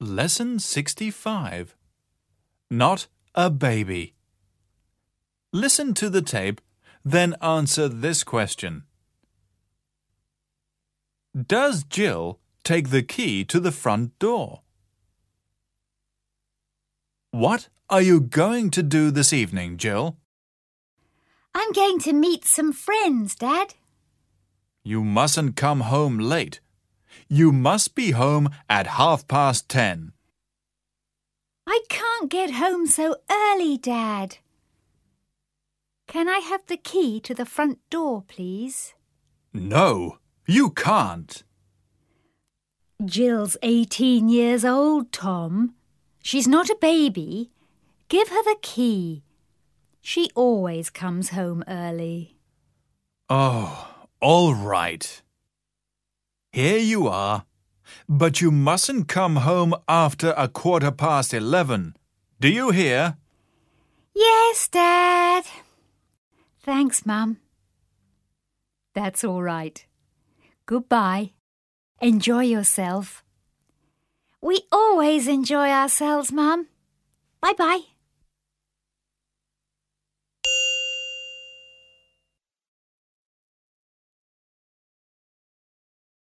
Lesson 65. Not a baby. Listen to the tape, then answer this question. Does Jill take the key to the front door? What are you going to do this evening, Jill? I'm going to meet some friends, Dad. You mustn't come home late. You must be home at 10:30. I can't get home so early, Dad. Can I have the key to the front door, please? No, you can't. Jill's 18 years old, Tom. She's not a baby. Give her the key. She always comes home early. Oh, all right. Here you are. But you mustn't come home after 11:15. Do you hear? Yes, Dad. Thanks, Mum. That's all right. Goodbye. Enjoy yourself. We always enjoy ourselves, Mum. Bye-bye.